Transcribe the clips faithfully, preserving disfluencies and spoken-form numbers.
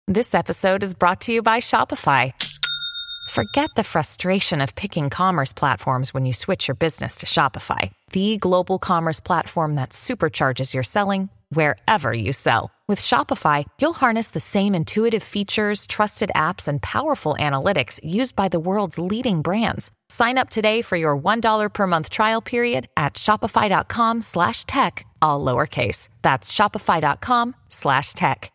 This episode is brought to you by Shopify. Forget the frustration of picking commerce platforms when you switch your business to Shopify, the global commerce platform that supercharges your selling wherever you sell. With Shopify, you'll harness the same intuitive features, trusted apps, and powerful analytics used by the world's leading brands. Sign up today for your one dollar per month trial period at shopify.com slash tech, all lowercase. That's shopify.com slash tech.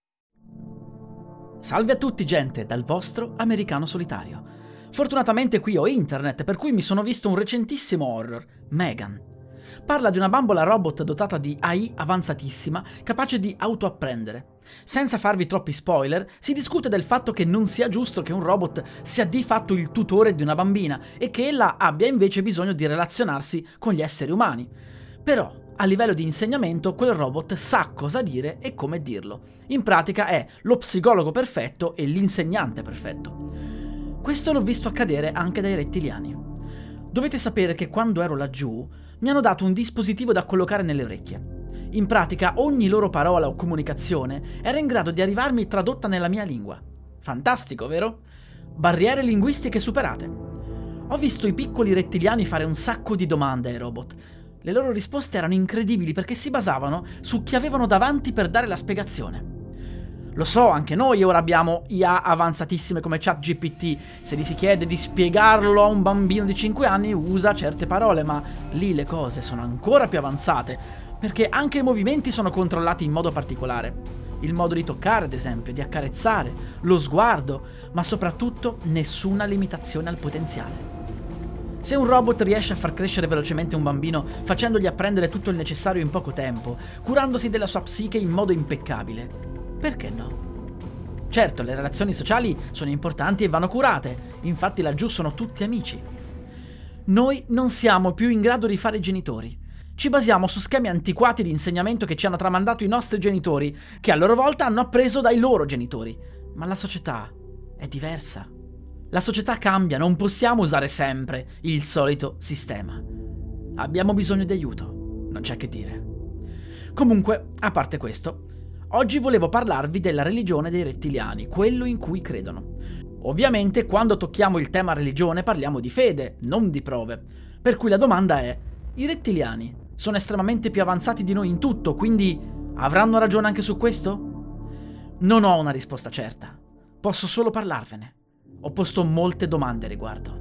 Salve a tutti gente, dal vostro americano solitario. Fortunatamente qui ho internet, per cui mi sono visto un recentissimo horror, Megan. Parla di una bambola robot dotata di A I avanzatissima, capace di autoapprendere. Senza farvi troppi spoiler, si discute del fatto che non sia giusto che un robot sia di fatto il tutore di una bambina e che ella abbia invece bisogno di relazionarsi con gli esseri umani. Però, a livello di insegnamento, quel robot sa cosa dire e come dirlo. In pratica è lo psicologo perfetto e l'insegnante perfetto. Questo l'ho visto accadere anche dai rettiliani. Dovete sapere che quando ero laggiù mi hanno dato un dispositivo da collocare nelle orecchie. In pratica ogni loro parola o comunicazione era in grado di arrivarmi tradotta nella mia lingua. Fantastico, vero? Barriere linguistiche superate. Ho visto i piccoli rettiliani fare un sacco di domande ai robot. Le loro risposte erano incredibili perché si basavano su chi avevano davanti per dare la spiegazione. Lo so, anche noi ora abbiamo I A avanzatissime come ChatGPT. Se gli si chiede di spiegarlo a un bambino di cinque anni usa certe parole, ma lì le cose sono ancora più avanzate, perché anche i movimenti sono controllati in modo particolare. Il modo di toccare, ad esempio, di accarezzare, lo sguardo, ma soprattutto nessuna limitazione al potenziale. Se un robot riesce a far crescere velocemente un bambino facendogli apprendere tutto il necessario in poco tempo, curandosi della sua psiche in modo impeccabile, perché no? Certo, le relazioni sociali sono importanti e vanno curate, infatti laggiù sono tutti amici. Noi non siamo più in grado di fare genitori. Ci basiamo su schemi antiquati di insegnamento che ci hanno tramandato i nostri genitori, che a loro volta hanno appreso dai loro genitori. Ma la società è diversa. La società cambia, non possiamo usare sempre il solito sistema. Abbiamo bisogno di aiuto, non c'è che dire. Comunque, a parte questo, oggi volevo parlarvi della religione dei rettiliani, quello in cui credono. Ovviamente, quando tocchiamo il tema religione parliamo di fede, non di prove. Per cui la domanda è: i rettiliani sono estremamente più avanzati di noi in tutto, quindi avranno ragione anche su questo? Non ho una risposta certa, posso solo parlarvene. Ho posto molte domande a riguardo.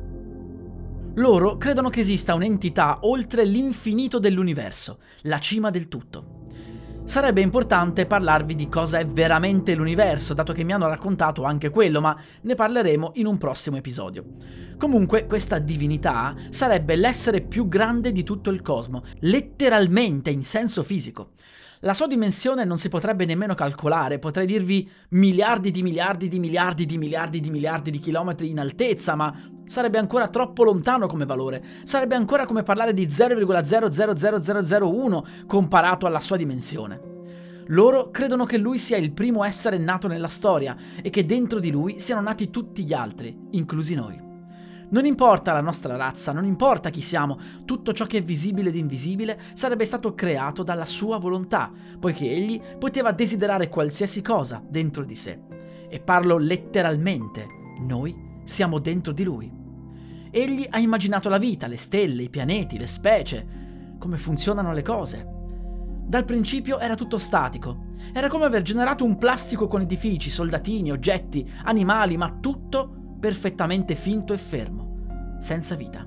Loro credono che esista un'entità oltre l'infinito dell'universo, la cima del tutto. Sarebbe importante parlarvi di cosa è veramente l'universo, dato che mi hanno raccontato anche quello, ma ne parleremo in un prossimo episodio. Comunque, questa divinità sarebbe l'essere più grande di tutto il cosmo, letteralmente in senso fisico. La sua dimensione non si potrebbe nemmeno calcolare, potrei dirvi miliardi di miliardi di miliardi di miliardi di miliardi di chilometri in altezza, ma sarebbe ancora troppo lontano come valore, sarebbe ancora come parlare di zero virgola zero zero zero zero zero uno comparato alla sua dimensione. Loro credono che lui sia il primo essere nato nella storia e che dentro di lui siano nati tutti gli altri, inclusi noi. Non importa la nostra razza, non importa chi siamo, tutto ciò che è visibile ed invisibile sarebbe stato creato dalla sua volontà, poiché egli poteva desiderare qualsiasi cosa dentro di sé. E parlo letteralmente, noi siamo dentro di lui. Egli ha immaginato la vita, le stelle, i pianeti, le specie, come funzionano le cose. Dal principio era tutto statico, era come aver generato un plastico con edifici, soldatini, oggetti, animali, ma tutto perfettamente finto e fermo, senza vita.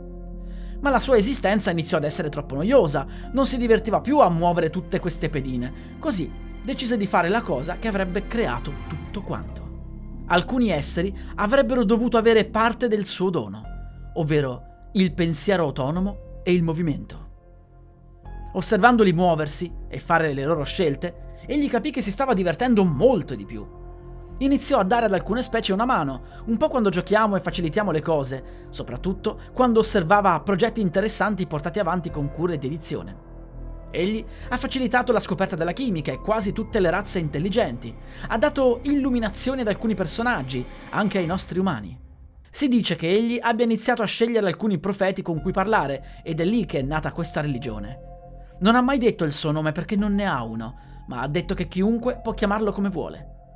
Ma la sua esistenza iniziò ad essere troppo noiosa, non si divertiva più a muovere tutte queste pedine, così decise di fare la cosa che avrebbe creato tutto quanto. Alcuni esseri avrebbero dovuto avere parte del suo dono, ovvero il pensiero autonomo e il movimento. Osservandoli muoversi e fare le loro scelte, egli capì che si stava divertendo molto di più. Iniziò a dare ad alcune specie una mano, un po' quando giochiamo e facilitiamo le cose, soprattutto quando osservava progetti interessanti portati avanti con cura e dedizione. Egli ha facilitato la scoperta della chimica e quasi tutte le razze intelligenti, ha dato illuminazioni ad alcuni personaggi, anche ai nostri umani. Si dice che egli abbia iniziato a scegliere alcuni profeti con cui parlare, ed è lì che è nata questa religione. Non ha mai detto il suo nome perché non ne ha uno, ma ha detto che chiunque può chiamarlo come vuole.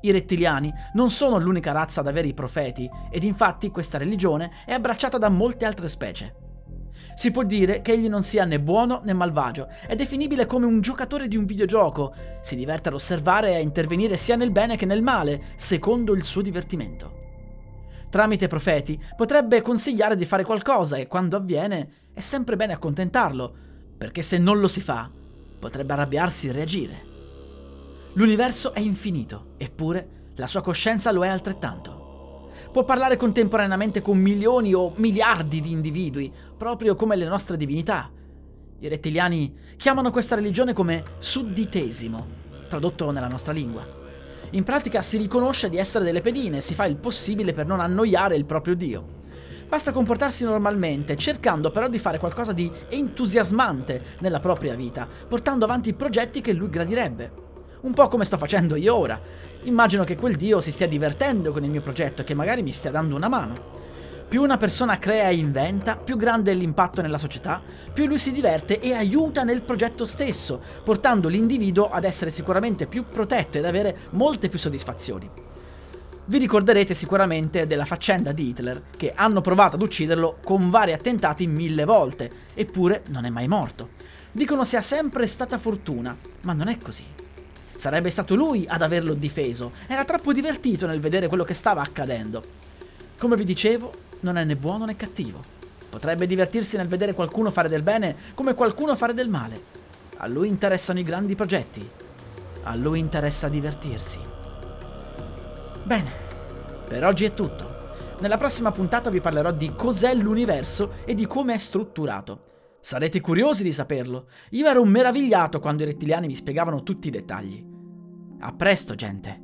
I rettiliani non sono l'unica razza ad avere i profeti, ed infatti questa religione è abbracciata da molte altre specie. Si può dire che egli non sia né buono né malvagio, è definibile come un giocatore di un videogioco, si diverte ad osservare e a intervenire sia nel bene che nel male, secondo il suo divertimento. Tramite profeti potrebbe consigliare di fare qualcosa e quando avviene è sempre bene accontentarlo, perché se non lo si fa potrebbe arrabbiarsi e reagire. L'universo è infinito, eppure la sua coscienza lo è altrettanto. Può parlare contemporaneamente con milioni o miliardi di individui, proprio come le nostre divinità. I rettiliani chiamano questa religione come sudditesimo, tradotto nella nostra lingua. In pratica si riconosce di essere delle pedine e si fa il possibile per non annoiare il proprio Dio. Basta comportarsi normalmente, cercando però di fare qualcosa di entusiasmante nella propria vita, portando avanti i progetti che lui gradirebbe. Un po' come sto facendo io ora. Immagino che quel Dio si stia divertendo con il mio progetto e che magari mi stia dando una mano. Più una persona crea e inventa, più grande è l'impatto nella società, più lui si diverte e aiuta nel progetto stesso, portando l'individuo ad essere sicuramente più protetto ed avere molte più soddisfazioni. Vi ricorderete sicuramente della faccenda di Hitler, che hanno provato ad ucciderlo con vari attentati mille volte, eppure non è mai morto. Dicono sia sempre stata fortuna, ma non è così. Sarebbe stato lui ad averlo difeso, era troppo divertito nel vedere quello che stava accadendo. Come vi dicevo, non è né buono né cattivo. Potrebbe divertirsi nel vedere qualcuno fare del bene come qualcuno fare del male. A lui interessano i grandi progetti. A lui interessa divertirsi. Bene, per oggi è tutto. Nella prossima puntata vi parlerò di cos'è l'universo e di come è strutturato. Sarete curiosi di saperlo. Io ero meravigliato quando i rettiliani mi spiegavano tutti i dettagli. A presto, gente.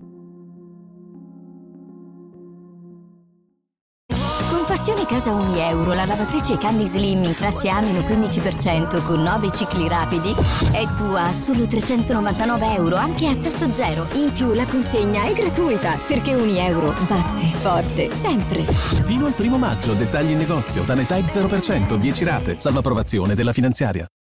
Con Passione Casa ogni euro, la lavatrice Candy Slim in classe A meno quindici per cento con nove cicli rapidi è tua a solo trecentonovantanove euro, anche a tasso zero. In più la consegna è gratuita, perché ogni euro batte forte, sempre. Fino al primo maggio, dettagli in negozio, Tanetide zero per cento, dieci rate, salvo approvazione della finanziaria.